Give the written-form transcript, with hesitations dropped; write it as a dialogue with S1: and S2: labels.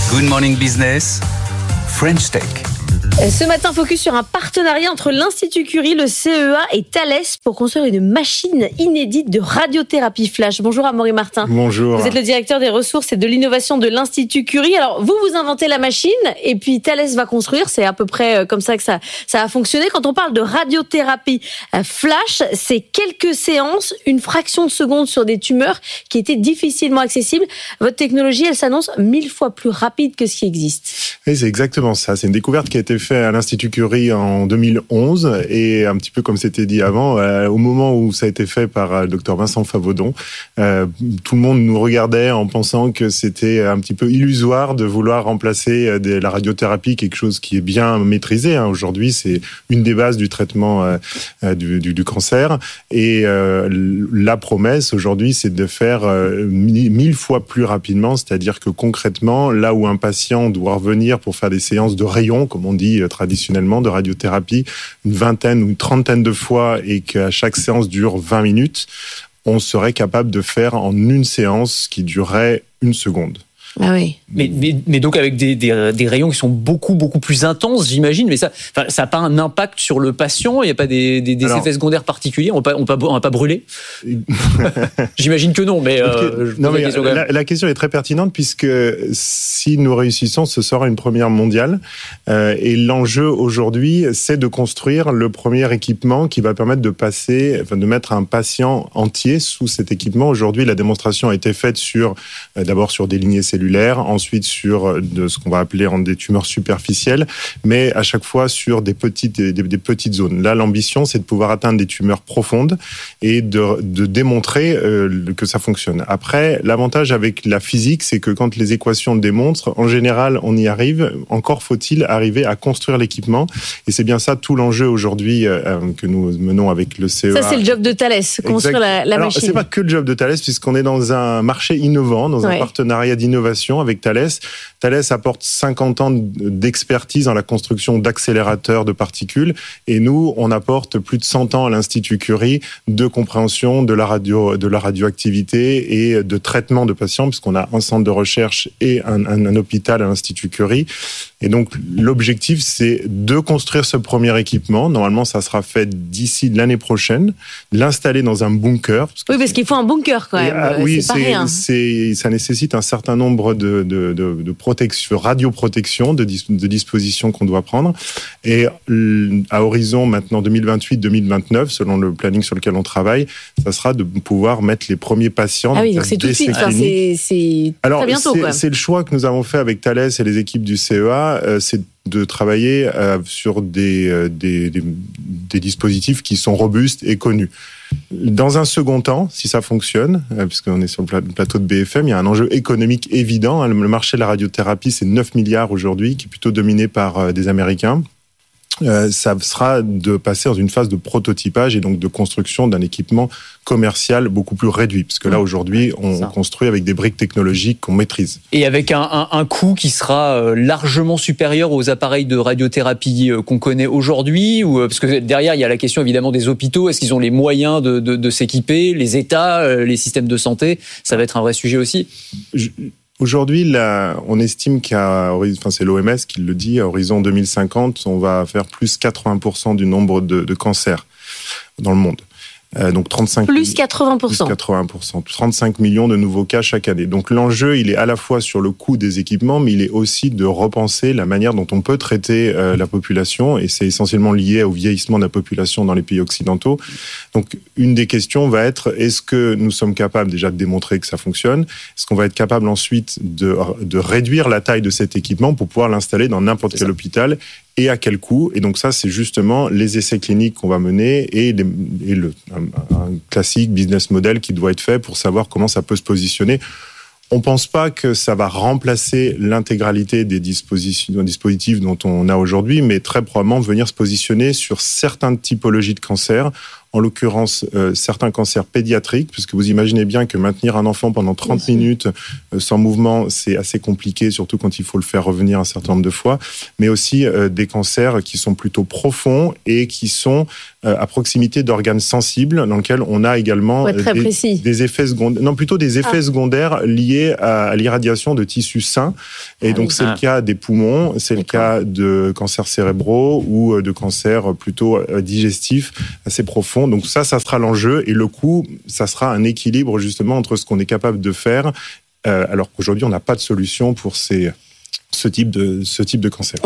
S1: Good Morning Business, French Tech.
S2: Ce matin, focus sur un partenariat entre l'Institut Curie, le CEA et Thales pour construire une machine inédite de radiothérapie flash. Bonjour Amaury Martin.
S3: Bonjour.
S2: Vous êtes le directeur des ressources et de l'innovation de l'Institut Curie. Alors, vous inventez la machine et puis Thales va construire. C'est à peu près comme ça que ça a fonctionné. Quand on parle de radiothérapie flash, c'est quelques séances, une fraction de seconde sur des tumeurs qui étaient difficilement accessibles. Votre technologie, elle s'annonce 1000 fois plus rapide que ce qui existe.
S3: Oui, c'est exactement ça. C'est une découverte qui a été faite à l'Institut Curie en 2011 et un petit peu comme c'était dit avant, au moment où ça a été fait par le docteur Vincent Favaudon, tout le monde nous regardait en pensant que c'était un petit peu illusoire de vouloir remplacer la radiothérapie, quelque chose qui est bien maîtrisé. Aujourd'hui, c'est une des bases du traitement du cancer. Et la promesse aujourd'hui, c'est de faire 1000 fois plus rapidement, c'est-à-dire que concrètement, là où un patient doit revenir pour faire des séances de rayons, comme on dit traditionnellement, de radiothérapie, une vingtaine ou une trentaine de fois et qu'à chaque séance dure 20 minutes, on serait capable de faire en une séance qui durerait 1 seconde.
S2: Ah oui.
S4: Mais donc avec des rayons qui sont beaucoup plus intenses, j'imagine. Mais ça n'a pas un impact sur le patient. Il n'y a pas des effets secondaires particuliers. On va pas brûler. J'imagine que non. Mais
S3: la question est très pertinente puisque si nous réussissons, ce sera une première mondiale. Et l'enjeu aujourd'hui, c'est de construire le premier équipement qui va permettre de mettre un patient entier sous cet équipement. Aujourd'hui, la démonstration a été faite d'abord sur des lignées cellulaires, ensuite sur ce qu'on va appeler des tumeurs superficielles, mais à chaque fois sur des petites zones. Là, l'ambition, c'est de pouvoir atteindre des tumeurs profondes et de démontrer que ça fonctionne. Après, l'avantage avec la physique, c'est que quand les équations le démontrent, en général, on y arrive. Encore faut-il arriver à construire l'équipement. Et c'est bien ça tout l'enjeu aujourd'hui que nous menons avec le CEA.
S2: Ça, c'est le job de Thales, construire la machine.
S3: C'est pas que le job de Thales, puisqu'on est dans un marché innovant, dans un partenariat d'innovation avec Thales. Thales apporte 50 ans d'expertise dans la construction d'accélérateurs de particules et nous, on apporte plus de 100 ans à l'Institut Curie de compréhension de la radioactivité et de traitement de patients, puisqu'on a un centre de recherche et un hôpital à l'Institut Curie. Et donc, l'objectif, c'est de construire ce premier équipement. Normalement, ça sera fait d'ici l'année prochaine, l'installer dans un bunker.
S2: Parce qu'il faut un bunker quand même.
S3: Oui,
S2: c'est pas rien.
S3: Ça nécessite un certain nombre de protection, radioprotection, de dispositions qu'on doit prendre. Et à horizon maintenant 2028-2029, selon le planning sur lequel on travaille, ça sera de pouvoir mettre les premiers patients.
S2: Ah oui, donc c'est tout de suite. C'est très bientôt.
S3: C'est le choix que nous avons fait avec Thales et les équipes du CEA. C'est de travailler sur des dispositifs qui sont robustes et connus. Dans un second temps, si ça fonctionne, puisqu'on est sur le plateau de BFM, il y a un enjeu économique évident. Le marché de la radiothérapie, c'est 9 milliards aujourd'hui, qui est plutôt dominé par des Américains. Ça sera de passer dans une phase de prototypage et donc de construction d'un équipement commercial beaucoup plus réduit, parce que là aujourd'hui on construit avec des briques technologiques qu'on maîtrise.
S4: Et avec un coût qui sera largement supérieur aux appareils de radiothérapie qu'on connaît aujourd'hui, parce que derrière il y a la question évidemment des hôpitaux, est-ce qu'ils ont les moyens de s'équiper, les États, les systèmes de santé, ça va être un vrai sujet aussi.
S3: Aujourd'hui, on estime c'est l'OMS qui le dit, à horizon 2050, on va faire plus 80% du nombre de cancers dans le monde. Donc 35
S2: plus 80%.
S3: Plus 80%. 35 millions de nouveaux cas chaque année. Donc l'enjeu, il est à la fois sur le coût des équipements, mais il est aussi de repenser la manière dont on peut traiter la population. Et c'est essentiellement lié au vieillissement de la population dans les pays occidentaux. Donc une des questions va être, est-ce que nous sommes capables déjà de démontrer que ça fonctionne ? Est-ce qu'on va être capable ensuite de réduire la taille de cet équipement pour pouvoir l'installer dans n'importe quel hôpital ? Et à quel coût? Et donc ça, c'est justement les essais cliniques qu'on va mener et un classique business model qui doit être fait pour savoir comment ça peut se positionner. On ne pense pas que ça va remplacer l'intégralité des dispositifs dont on a aujourd'hui, mais très probablement venir se positionner sur certaines typologies de cancer en l'occurrence certains cancers pédiatriques, puisque vous imaginez bien que maintenir un enfant pendant 30 minutes sans mouvement, c'est assez compliqué, surtout quand il faut le faire revenir un certain nombre de fois, mais aussi des cancers qui sont plutôt profonds et qui sont à proximité d'organes sensibles, dans lesquels on a également des effets secondaires, secondaires liés à l'irradiation de tissus sains. Et donc c'est le cas des poumons, c'est le cas de cancers cérébraux ou de cancers plutôt digestifs assez profonds. Donc ça sera l'enjeu, et le coût, ça sera un équilibre justement entre ce qu'on est capable de faire, alors qu'aujourd'hui on n'a pas de solution pour ce type de cancer.